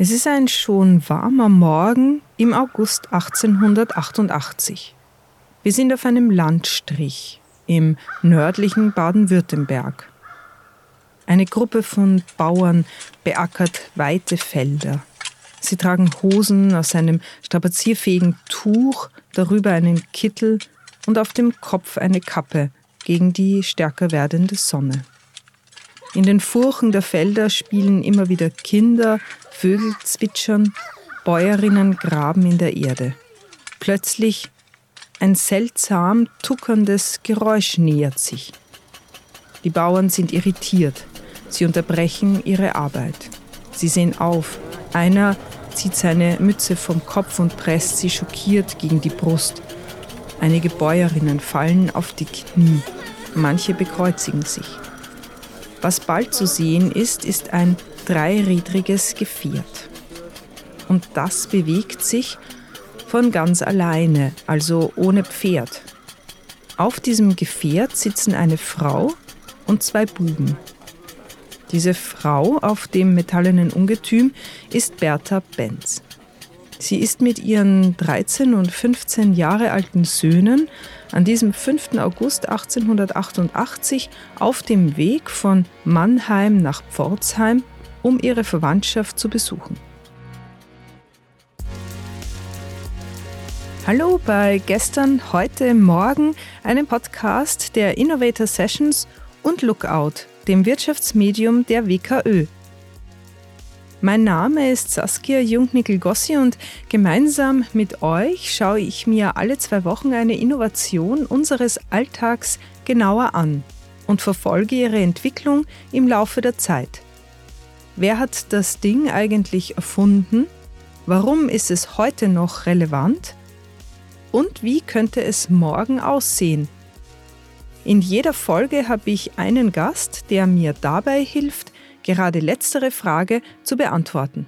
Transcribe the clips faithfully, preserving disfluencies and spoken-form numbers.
Es ist ein schon warmer Morgen im August achtzehnhundertachtundachtzig. Wir sind auf einem Landstrich im nördlichen Baden-Württemberg. Eine Gruppe von Bauern beackert weite Felder. Sie tragen Hosen aus einem strapazierfähigen Tuch, darüber einen Kittel und auf dem Kopf eine Kappe gegen die stärker werdende Sonne. In den Furchen der Felder spielen immer wieder Kinder, Vögel zwitschern, Bäuerinnen graben in der Erde. Plötzlich ein seltsam tuckerndes Geräusch nähert sich. Die Bauern sind irritiert. Sie unterbrechen ihre Arbeit. Sie sehen auf. Einer zieht seine Mütze vom Kopf und presst sie schockiert gegen die Brust. Einige Bäuerinnen fallen auf die Knie. Manche bekreuzigen sich. Was bald zu sehen ist, ist ein dreirädriges Gefährt. Und das bewegt sich von ganz alleine, also ohne Pferd. Auf diesem Gefährt sitzen eine Frau und zwei Buben. Diese Frau auf dem metallenen Ungetüm ist Bertha Benz. Sie ist mit ihren dreizehn und fünfzehn Jahre alten Söhnen an diesem fünften August achtzehnhundertachtundachtzig auf dem Weg von Mannheim nach Pforzheim, um ihre Verwandtschaft zu besuchen. Hallo bei Gestern, heute, morgen, einem Podcast der Innovator Sessions und Lookout, dem Wirtschaftsmedium der W K Ö. Mein Name ist Saskia Jungnickel-Gossi und gemeinsam mit euch schaue ich mir alle zwei Wochen eine Innovation unseres Alltags genauer an und verfolge ihre Entwicklung im Laufe der Zeit. Wer hat das Ding eigentlich erfunden? Warum ist es heute noch relevant? Und wie könnte es morgen aussehen? In jeder Folge habe ich einen Gast, der mir dabei hilft, gerade letztere Frage zu beantworten.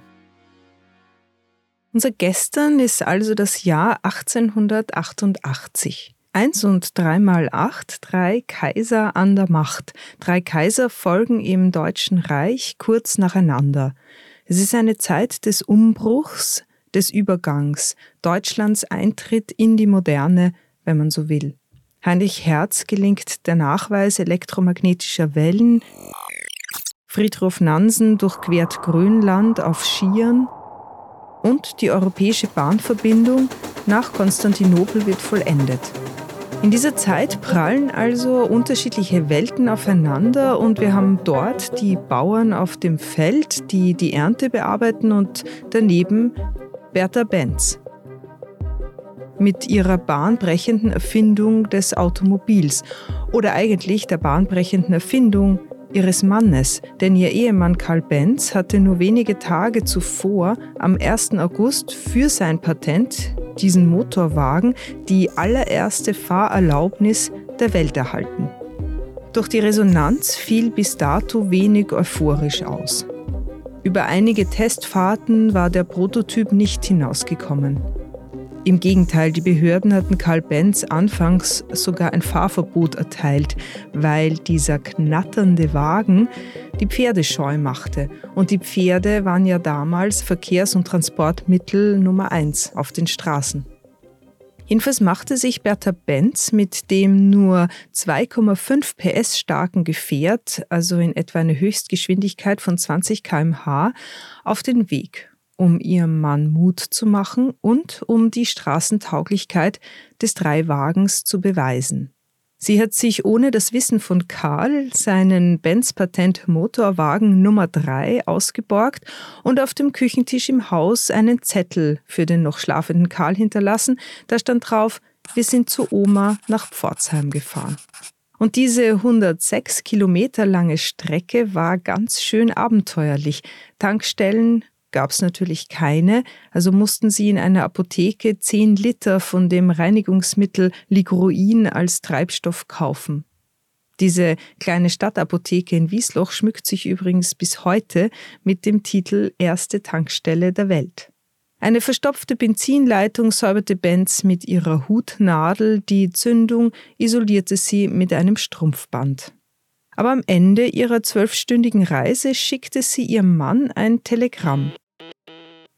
Unser Gestern ist also das Jahr achtzehnhundertachtundachtzig. Eins und drei mal acht, drei Kaiser an der Macht. Drei Kaiser folgen im Deutschen Reich kurz nacheinander. Es ist eine Zeit des Umbruchs, des Übergangs, Deutschlands Eintritt in die Moderne, wenn man so will. Heinrich Hertz gelingt der Nachweis elektromagnetischer Wellen. Fridtjof Nansen durchquert Grönland auf Skiern. Und die europäische Bahnverbindung nach Konstantinopel wird vollendet. In dieser Zeit prallen also unterschiedliche Welten aufeinander und wir haben dort die Bauern auf dem Feld, die die Ernte bearbeiten und daneben Bertha Benz mit ihrer bahnbrechenden Erfindung des Automobils oder eigentlich der bahnbrechenden Erfindung ihres Mannes, denn ihr Ehemann Karl Benz hatte nur wenige Tage zuvor, am ersten August, für sein Patent, diesen Motorwagen, die allererste Fahrerlaubnis der Welt erhalten. Doch die Resonanz fiel bis dato wenig euphorisch aus. Über einige Testfahrten war der Prototyp nicht hinausgekommen. Im Gegenteil, die Behörden hatten Karl Benz anfangs sogar ein Fahrverbot erteilt, weil dieser knatternde Wagen die Pferde scheu machte. Und die Pferde waren ja damals Verkehrs- und Transportmittel Nummer eins auf den Straßen. Jedenfalls machte sich Bertha Benz mit dem nur zwei Komma fünf P S starken Gefährt, also in etwa eine Höchstgeschwindigkeit von zwanzig Kilometer pro Stunde, auf den Weg, um ihrem Mann Mut zu machen und um die Straßentauglichkeit des Dreiwagens zu beweisen. Sie hat sich ohne das Wissen von Karl seinen Benz-Patent-Motorwagen Nummer drei ausgeborgt und auf dem Küchentisch im Haus einen Zettel für den noch schlafenden Karl hinterlassen. Da stand drauf: Wir sind zu Oma nach Pforzheim gefahren. Und diese hundertsechs Kilometer lange Strecke war ganz schön abenteuerlich. Tankstellen gab es natürlich keine, also mussten sie in einer Apotheke zehn Liter von dem Reinigungsmittel Ligroin als Treibstoff kaufen. Diese kleine Stadtapotheke in Wiesloch schmückt sich übrigens bis heute mit dem Titel Erste Tankstelle der Welt. Eine verstopfte Benzinleitung säuberte Benz mit ihrer Hutnadel, die Zündung isolierte sie mit einem Strumpfband. Aber am Ende ihrer zwölfstündigen Reise schickte sie ihrem Mann ein Telegramm.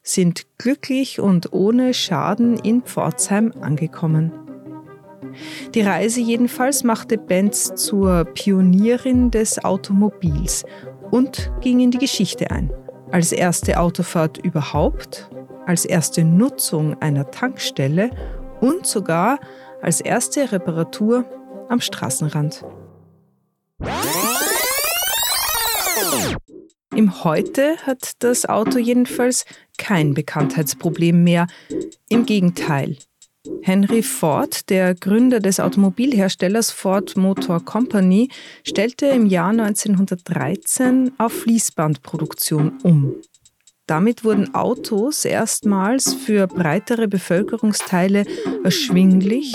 sind glücklich und ohne Schaden in Pforzheim angekommen. Die Reise jedenfalls machte Benz zur Pionierin des Automobils und ging in die Geschichte ein. Als erste Autofahrt überhaupt, als erste Nutzung einer Tankstelle und sogar als erste Reparatur am Straßenrand. Im Heute hat das Auto jedenfalls kein Bekanntheitsproblem mehr. Im Gegenteil. Henry Ford, der Gründer des Automobilherstellers Ford Motor Company, stellte im Jahr neunzehnhundertdreizehn auf Fließbandproduktion um. Damit wurden Autos erstmals für breitere Bevölkerungsteile erschwinglich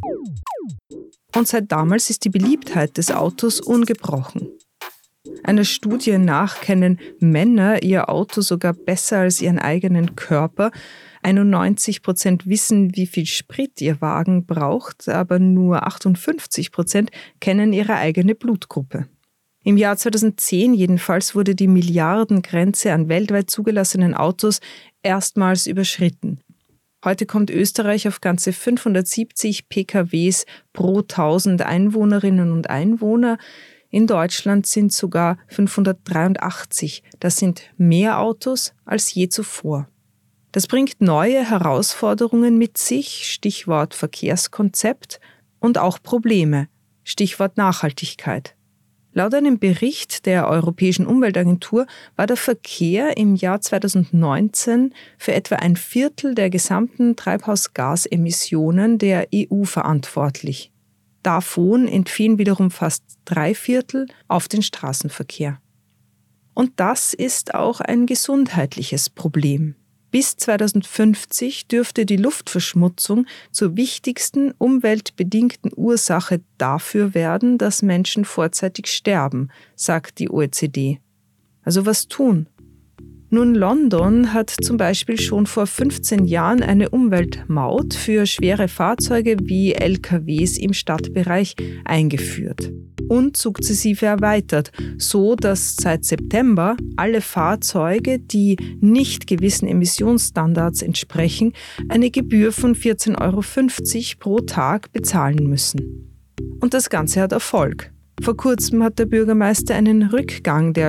und seit damals ist die Beliebtheit des Autos ungebrochen. Einer Studie nach kennen Männer ihr Auto sogar besser als ihren eigenen Körper. einundneunzig Prozent wissen, wie viel Sprit ihr Wagen braucht, aber nur achtundfünfzig Prozent kennen ihre eigene Blutgruppe. Im Jahr zweitausendzehn jedenfalls wurde die Milliardengrenze an weltweit zugelassenen Autos erstmals überschritten. Heute kommt Österreich auf ganze fünfhundertsiebzig P K Ws pro tausend Einwohnerinnen und Einwohner. In Deutschland sind sogar fünfhundertdreiundachtzig. Das sind mehr Autos als je zuvor. Das bringt neue Herausforderungen mit sich, Stichwort Verkehrskonzept, und auch Probleme, Stichwort Nachhaltigkeit. Laut einem Bericht der Europäischen Umweltagentur war der Verkehr im Jahr zweitausendneunzehn für etwa ein Viertel der gesamten Treibhausgasemissionen der E U verantwortlich. Davon entfielen wiederum fast drei Viertel auf den Straßenverkehr. Und das ist auch ein gesundheitliches Problem. Bis zweitausendfünfzig dürfte die Luftverschmutzung zur wichtigsten umweltbedingten Ursache dafür werden, dass Menschen vorzeitig sterben, sagt die O E C D. Also was tun? Nun, London hat zum Beispiel schon vor fünfzehn Jahren eine Umweltmaut für schwere Fahrzeuge wie L K Ws im Stadtbereich eingeführt und sukzessive erweitert, so dass seit September alle Fahrzeuge, die nicht gewissen Emissionsstandards entsprechen, eine Gebühr von vierzehn Euro fünfzig pro Tag bezahlen müssen. Und das Ganze hat Erfolg. Vor kurzem hat der Bürgermeister einen Rückgang der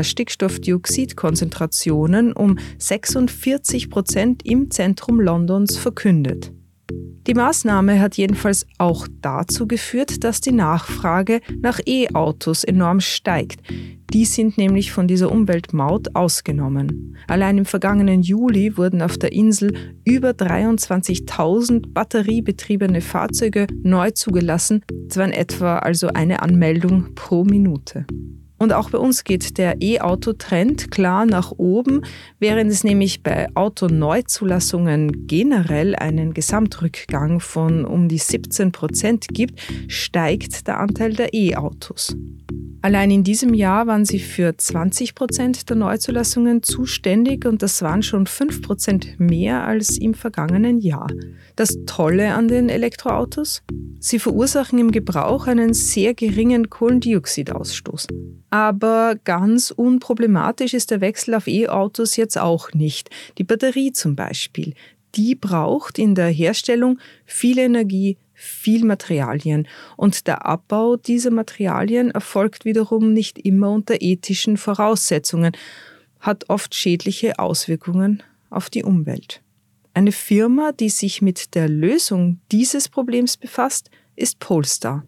Stickstoffdioxidkonzentrationen um sechsundvierzig Prozent im Zentrum Londons verkündet. Die Maßnahme hat jedenfalls auch dazu geführt, dass die Nachfrage nach E-Autos enorm steigt. Die sind nämlich von dieser Umweltmaut ausgenommen. Allein im vergangenen Juli wurden auf der Insel über dreiundzwanzigtausend batteriebetriebene Fahrzeuge neu zugelassen. Das waren etwa also eine Anmeldung pro Minute. Und auch bei uns geht der E-Auto-Trend klar nach oben. Während es nämlich bei Autoneuzulassungen generell einen Gesamtrückgang von um die siebzehn Prozent gibt, steigt der Anteil der E-Autos. Allein in diesem Jahr waren sie für zwanzig Prozent der Neuzulassungen zuständig und das waren schon fünf Prozent mehr als im vergangenen Jahr. Das Tolle an den Elektroautos? Sie verursachen im Gebrauch einen sehr geringen Kohlendioxidausstoß. Aber ganz unproblematisch ist der Wechsel auf E-Autos jetzt auch nicht. Die Batterie zum Beispiel, die braucht in der Herstellung viel Energie, viel Materialien und der Abbau dieser Materialien erfolgt wiederum nicht immer unter ethischen Voraussetzungen, hat oft schädliche Auswirkungen auf die Umwelt. Eine Firma, die sich mit der Lösung dieses Problems befasst, ist Polestar.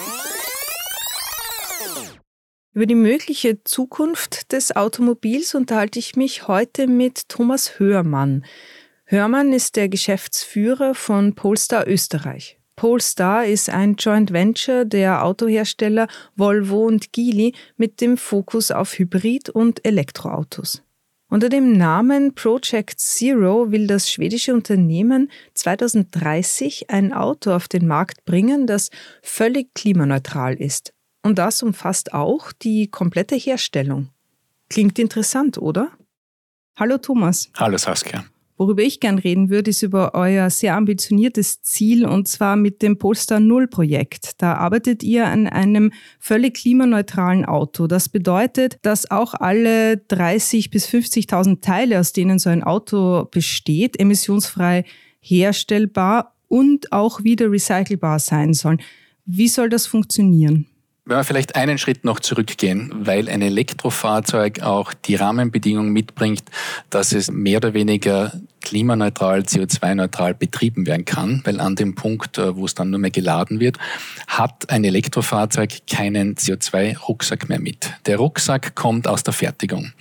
Über die mögliche Zukunft des Automobils unterhalte ich mich heute mit Thomas Hörmann. Hörmann ist der Geschäftsführer von Polestar Österreich. Polestar ist ein Joint Venture der Autohersteller Volvo und Geely mit dem Fokus auf Hybrid- und Elektroautos. Unter dem Namen Project Zero will das schwedische Unternehmen zweitausenddreißig ein Auto auf den Markt bringen, das völlig klimaneutral ist. Und das umfasst auch die komplette Herstellung. Klingt interessant, oder? Hallo Thomas. Hallo Saskia. Worüber ich gern reden würde, ist über euer sehr ambitioniertes Ziel, und zwar mit dem Polestar null Projekt. Da arbeitet ihr an einem völlig klimaneutralen Auto. Das bedeutet, dass auch alle dreißigtausend bis fünfzigtausend Teile, aus denen so ein Auto besteht, emissionsfrei herstellbar und auch wieder recycelbar sein sollen. Wie soll das funktionieren? Wenn wir vielleicht einen Schritt noch zurückgehen, weil ein Elektrofahrzeug auch die Rahmenbedingungen mitbringt, dass es mehr oder weniger klimaneutral, C O zwei neutral betrieben werden kann, weil an dem Punkt, wo es dann nur mehr geladen wird, hat ein Elektrofahrzeug keinen C O zwei Rucksack mehr mit. Der Rucksack kommt aus der Fertigung.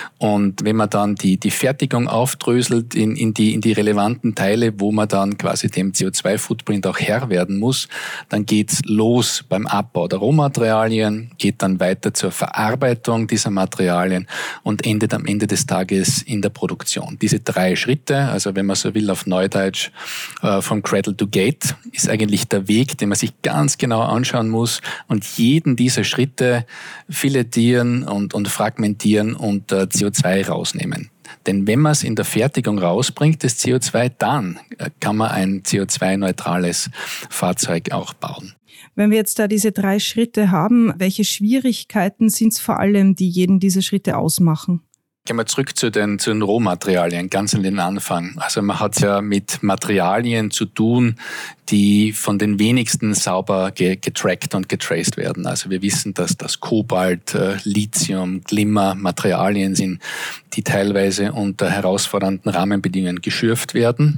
Und wenn man dann die, die Fertigung aufdröselt in, in, die, in die relevanten Teile, wo man dann quasi dem C O zwei Footprint auch Herr werden muss, dann geht's los beim Abbau der Rohmaterialien, geht dann weiter zur Verarbeitung dieser Materialien und endet am Ende des Tages in der Produktion. Diese drei Schritte, also wenn man so will auf Neudeutsch, äh, vom Cradle to Gate, ist eigentlich der Weg, den man sich ganz genau anschauen muss und jeden dieser Schritte filetieren und, und fragmentieren und äh, C O zwei rausnehmen. Denn wenn man es in der Fertigung rausbringt, das C O zwei, dann kann man ein C O zwei neutrales Fahrzeug auch bauen. Wenn wir jetzt da diese drei Schritte haben, welche Schwierigkeiten sind es vor allem, die jeden dieser Schritte ausmachen? Gehen wir zurück zu den, zu den Rohmaterialien, ganz an den Anfang. Also man hat ja mit Materialien zu tun, die von den wenigsten sauber getrackt und getraced werden. Also wir wissen, dass das Kobalt, äh, Lithium, Glimmer Materialien sind, die teilweise unter herausfordernden Rahmenbedingungen geschürft werden.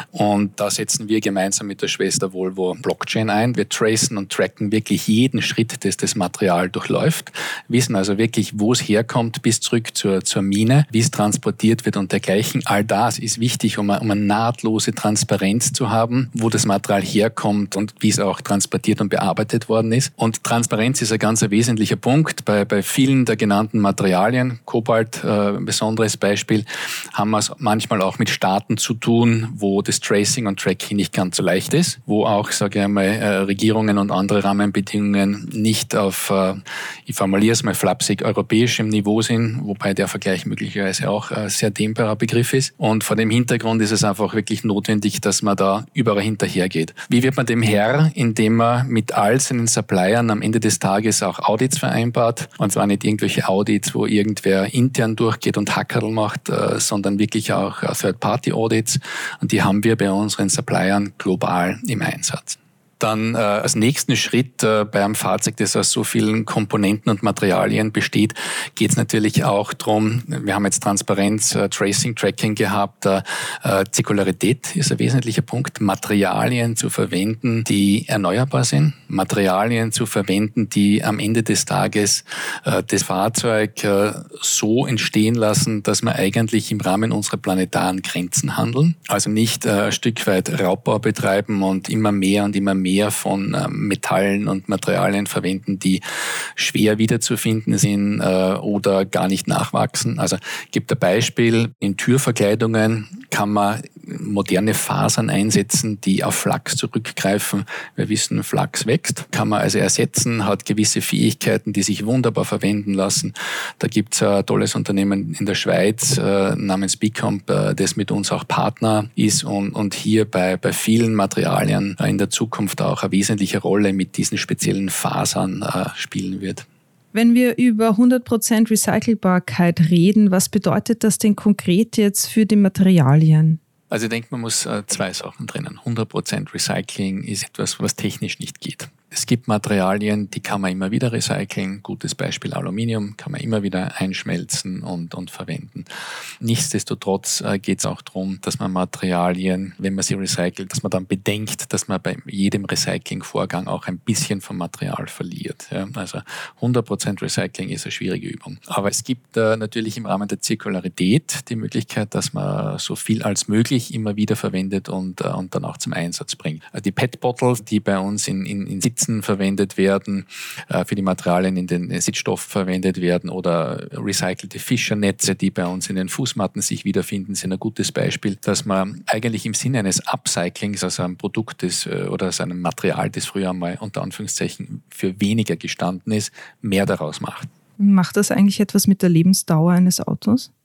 Und da setzen wir gemeinsam mit der Schwester Volvo Blockchain ein. Wir tracen und tracken wirklich jeden Schritt, das das Material durchläuft, wissen also wirklich, wo es herkommt, bis zurück zur, zur Mine, wie es transportiert wird und dergleichen. All das ist wichtig, um eine, um eine nahtlose Transparenz zu haben, wo das Material herkommt und wie es auch transportiert und bearbeitet worden ist. Und Transparenz ist ein ganz wesentlicher Punkt. Bei, bei vielen der genannten Materialien, Kobalt, äh, ein besonderes Beispiel, haben wir es manchmal auch mit Staaten zu tun, wo das Tracing und Tracking nicht ganz so leicht ist, wo auch, sage ich einmal, äh, Regierungen und andere Rahmenbedingungen nicht auf, äh, ich formuliere es mal flapsig, europäischem Niveau sind, wobei der Vergleich möglicherweise auch ein sehr dehnbarer Begriff ist. Und vor dem Hintergrund ist es einfach wirklich notwendig, dass man da überall hinterhergeht. Wie wird man dem Herr? Indem man mit all seinen Suppliern am Ende des Tages auch Audits vereinbart. Und zwar nicht irgendwelche Audits, wo irgendwer intern durchgeht und Hackerl macht, äh, sondern wirklich auch Third-Party-Audits. Und die haben wir bei unseren Suppliern global im Einsatz. Dann äh, als nächsten Schritt äh, bei einem Fahrzeug, das aus so vielen Komponenten und Materialien besteht, geht es natürlich auch darum, wir haben jetzt Transparenz, äh, Tracing, Tracking gehabt, äh, Zirkularität ist ein wesentlicher Punkt, Materialien zu verwenden, die erneuerbar sind, Materialien zu verwenden, die am Ende des Tages äh, das Fahrzeug äh, so entstehen lassen, dass wir eigentlich im Rahmen unserer planetaren Grenzen handeln, also nicht äh, ein Stück weit Raubbau betreiben und immer mehr und immer mehr mehr von äh, Metallen und Materialien verwenden, die schwer wiederzufinden sind äh, oder gar nicht nachwachsen. Also gibt ein Beispiel, in Türverkleidungen kann man moderne Fasern einsetzen, die auf Flachs zurückgreifen. Wir wissen, Flachs wächst, kann man also ersetzen, hat gewisse Fähigkeiten, die sich wunderbar verwenden lassen. Da gibt es ein tolles Unternehmen in der Schweiz äh, namens Bicomp, äh, das mit uns auch Partner ist und, und hier bei, bei vielen Materialien äh, in der Zukunft auch eine wesentliche Rolle mit diesen speziellen Fasern äh, spielen wird. Wenn wir über hundert Prozent Recycelbarkeit reden, was bedeutet das denn konkret jetzt für die Materialien? Also ich denke, man muss äh, zwei Sachen trennen. hundert Prozent Recycling ist etwas, was technisch nicht geht. Es gibt Materialien, die kann man immer wieder recyceln. Gutes Beispiel Aluminium kann man immer wieder einschmelzen und, und verwenden. Nichtsdestotrotz äh, geht es auch darum, dass man Materialien, wenn man sie recycelt, dass man dann bedenkt, dass man bei jedem Recyclingvorgang auch ein bisschen vom Material verliert. Ja, also hundert Prozent Recycling ist eine schwierige Übung. Aber es gibt äh, natürlich im Rahmen der Zirkularität die Möglichkeit, dass man so viel als möglich immer wieder verwendet und, äh, und dann auch zum Einsatz bringt. Äh, die P E T-Bottles, die bei uns in, in, in Sitzen verwendet werden, äh, für die Materialien in den Sitzstoffen verwendet werden oder recycelte Fischernetze, die bei uns in den Fußmatten sich wiederfinden, sind ein gutes Beispiel, dass man eigentlich im Sinne eines Upcyclings, also einem Produkt des, oder aus einem Material, das früher einmal unter Anführungszeichen für weniger gestanden ist, mehr daraus macht. Macht das eigentlich etwas mit der Lebensdauer eines Autos?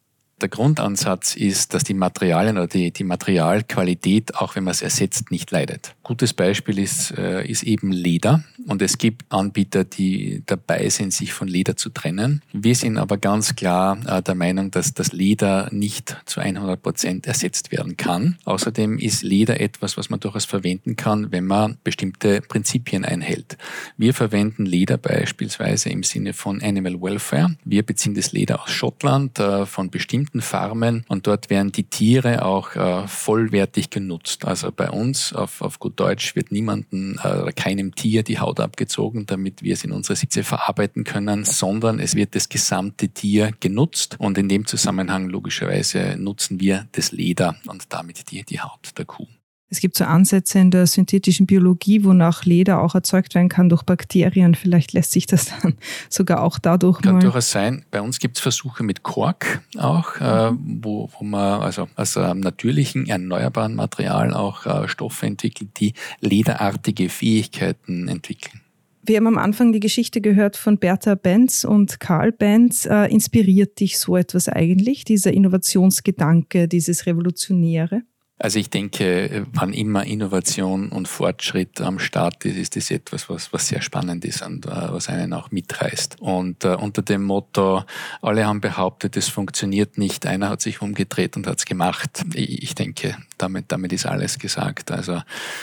Der Grundansatz ist, dass die Materialien oder die, die Materialqualität, auch wenn man es ersetzt, nicht leidet. Gutes Beispiel ist, äh, ist eben Leder. Und es gibt Anbieter, die dabei sind, sich von Leder zu trennen. Wir sind aber ganz klar äh, der Meinung, dass das Leder nicht zu hundert Prozent ersetzt werden kann. Außerdem ist Leder etwas, was man durchaus verwenden kann, wenn man bestimmte Prinzipien einhält. Wir verwenden Leder beispielsweise im Sinne von Animal Welfare. Wir beziehen das Leder aus Schottland, äh, von bestimmten Farmen, und dort werden die Tiere auch äh, vollwertig genutzt. Also bei uns, auf, auf gut Deutsch, wird niemandem äh, keinem Tier die Haut abgezogen, damit wir es in unsere Sitze verarbeiten können, sondern es wird das gesamte Tier genutzt, und in dem Zusammenhang logischerweise nutzen wir das Leder und damit die, die Haut der Kuh. Es gibt so Ansätze in der synthetischen Biologie, wonach Leder auch erzeugt werden kann durch Bakterien. Vielleicht lässt sich das dann sogar auch dadurch kann mal... Kann durchaus sein. Bei uns gibt es Versuche mit Kork auch, mhm. äh, wo, wo man also aus einem natürlichen, erneuerbaren Material auch äh, Stoffe entwickelt, die lederartige Fähigkeiten entwickeln. Wir haben am Anfang die Geschichte gehört von Bertha Benz und Karl Benz. Äh, inspiriert dich so etwas eigentlich, dieser Innovationsgedanke, dieses Revolutionäre? Also ich denke, wann immer Innovation und Fortschritt am Start ist, ist das etwas, was, was sehr spannend ist und uh, was einen auch mitreißt. Und uh, unter dem Motto, alle haben behauptet, es funktioniert nicht, einer hat sich umgedreht und hat es gemacht. Ich, ich denke, damit, damit ist alles gesagt. Also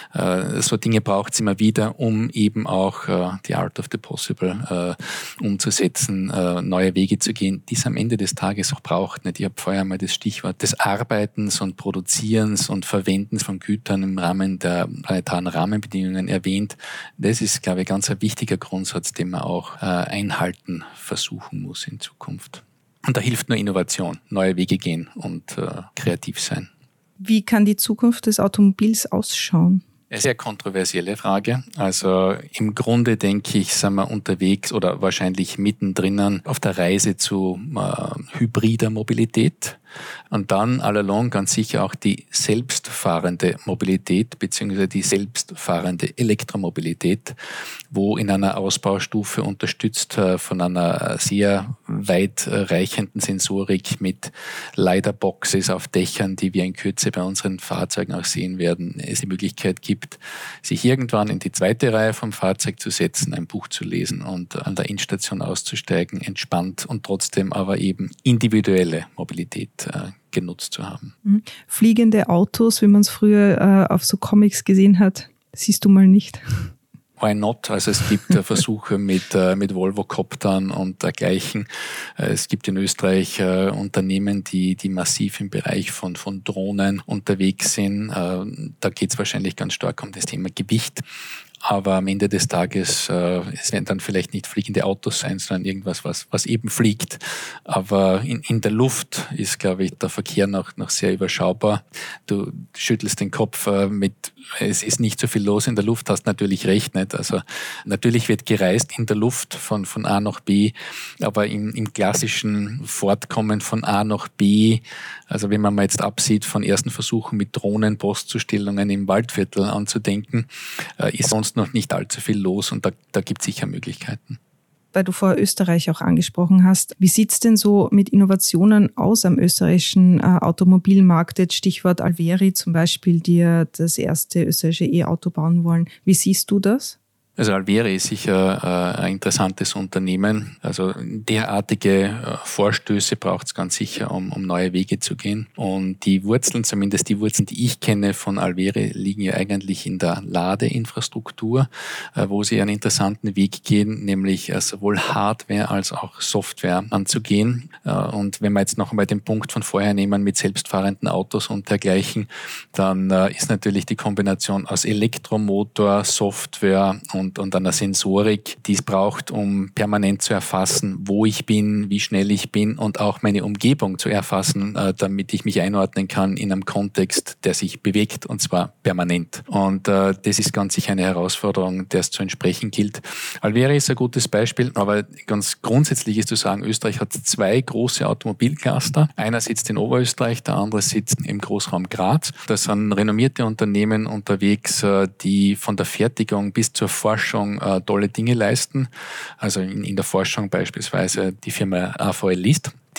uh, so Dinge braucht es immer wieder, um eben auch uh, die Art of the Possible uh, umzusetzen, uh, neue Wege zu gehen, die es am Ende des Tages auch braucht. Nicht? Ich habe vorher mal das Stichwort des Arbeitens und Produzierens und Verwendens von Gütern im Rahmen der planetaren Rahmenbedingungen erwähnt. Das ist, glaube ich, ganz ein wichtiger Grundsatz, den man auch äh, einhalten versuchen muss in Zukunft. Und da hilft nur Innovation, neue Wege gehen und äh, kreativ sein. Wie kann die Zukunft des Automobils ausschauen? Eine sehr kontroversielle Frage. Also im Grunde denke ich, sind wir unterwegs oder wahrscheinlich mittendrin auf der Reise zu äh, hybrider Mobilität. Und dann all along ganz sicher auch die selbstfahrende Mobilität bzw. die selbstfahrende Elektromobilität, wo in einer Ausbaustufe unterstützt von einer sehr weitreichenden Sensorik mit LiDAR-Boxes auf Dächern, die wir in Kürze bei unseren Fahrzeugen auch sehen werden, es die Möglichkeit gibt, sich irgendwann in die zweite Reihe vom Fahrzeug zu setzen, ein Buch zu lesen und an der Endstation auszusteigen, entspannt und trotzdem aber eben individuelle Mobilität genutzt zu haben. Fliegende Autos, wie man es früher äh, auf so Comics gesehen hat, siehst du mal nicht. Why not? Also es gibt äh, Versuche mit, äh, mit Volvo-Coptern und dergleichen. Äh, es gibt in Österreich äh, Unternehmen, die, die massiv im Bereich von, von Drohnen unterwegs sind. Äh, da geht es wahrscheinlich ganz stark um das Thema Gewicht. Aber am Ende des Tages, äh, es werden dann vielleicht nicht fliegende Autos sein, sondern irgendwas, was, was eben fliegt. Aber in, in der Luft ist, glaube ich, der Verkehr noch, noch sehr überschaubar. Du schüttelst den Kopf äh, mit, es ist nicht so viel los in der Luft, hast natürlich recht, nicht? Also natürlich wird gereist in der Luft von, von A nach B, aber im, im klassischen Fortkommen von A nach B, also wenn man mal jetzt absieht von ersten Versuchen mit Drohnen, Postzustellungen im Waldviertel anzudenken, äh, ist sonst noch nicht allzu viel los und da, da gibt es sicher Möglichkeiten. Weil du vorher Österreich auch angesprochen hast, wie sieht es denn so mit Innovationen aus am österreichischen äh, Automobilmarkt? Jetzt Stichwort Alveri zum Beispiel, die ja das erste österreichische E-Auto bauen wollen. Wie siehst du das? Also Alveri ist sicher äh, ein interessantes Unternehmen. Also derartige äh, Vorstöße braucht es ganz sicher, um, um neue Wege zu gehen. Und die Wurzeln, zumindest die Wurzeln, die ich kenne von Alveri, liegen ja eigentlich in der Ladeinfrastruktur, äh, wo sie einen interessanten Weg gehen, nämlich äh, sowohl Hardware als auch Software anzugehen. Äh, und wenn wir jetzt noch einmal den Punkt von vorher nehmen mit selbstfahrenden Autos und dergleichen, dann äh, ist natürlich die Kombination aus Elektromotor, Software und Und, und einer Sensorik, die es braucht, um permanent zu erfassen, wo ich bin, wie schnell ich bin und auch meine Umgebung zu erfassen, äh, damit ich mich einordnen kann in einem Kontext, der sich bewegt und zwar permanent. Und äh, das ist ganz sicher eine Herausforderung, der es zu entsprechen gilt. Alveri ist ein gutes Beispiel, aber ganz grundsätzlich ist zu sagen, Österreich hat zwei große Automobilcluster. Einer sitzt in Oberösterreich, der andere sitzt im Großraum Graz. Das sind renommierte Unternehmen unterwegs, äh, die von der Fertigung bis zur Forschung Forschung äh, tolle Dinge leisten. Also in, in der Forschung beispielsweise die Firma A V L List,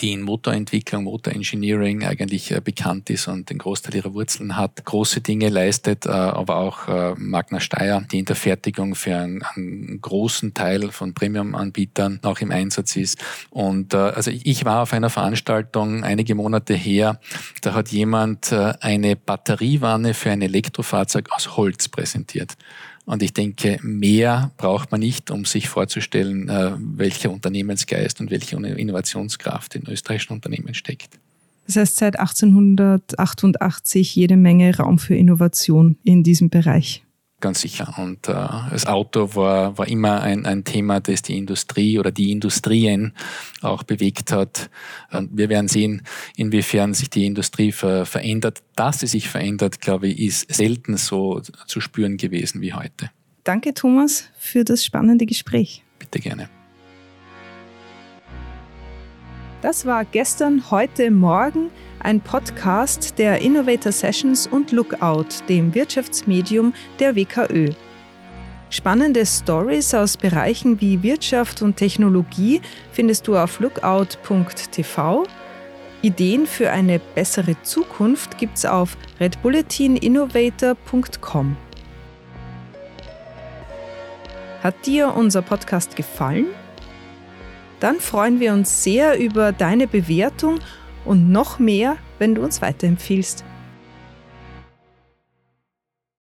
die in Motorentwicklung, Motorengineering eigentlich äh, bekannt ist und den Großteil ihrer Wurzeln hat, große Dinge leistet, äh, aber auch äh, Magna Steyr, die in der Fertigung für einen, einen großen Teil von Premium-Anbietern auch im Einsatz ist. Und äh, also ich war auf einer Veranstaltung einige Monate her, da hat jemand äh, eine Batteriewanne für ein Elektrofahrzeug aus Holz präsentiert. Und ich denke, mehr braucht man nicht, um sich vorzustellen, welcher Unternehmensgeist und welche Innovationskraft in österreichischen Unternehmen steckt. Das heißt, seit achtzehnhundertachtundachtzig jede Menge Raum für Innovation in diesem Bereich. Ganz sicher. Und äh, das Auto war, war immer ein, ein Thema, das die Industrie oder die Industrien auch bewegt hat. Und wir werden sehen, inwiefern sich die Industrie ver, verändert. Dass sie sich verändert, glaube ich, ist selten so zu spüren gewesen wie heute. Danke, Thomas, für das spannende Gespräch. Bitte gerne. Das war Gestern, Heute, Morgen, ein Podcast der Innovator Sessions und Lookout, dem Wirtschaftsmedium der W K Ö. Spannende Stories aus Bereichen wie Wirtschaft und Technologie findest du auf lookout punkt t v. Ideen für eine bessere Zukunft gibt's auf red bulletin innovator punkt com. Hat dir unser Podcast gefallen? Dann freuen wir uns sehr über deine Bewertung und noch mehr, wenn du uns weiterempfiehlst.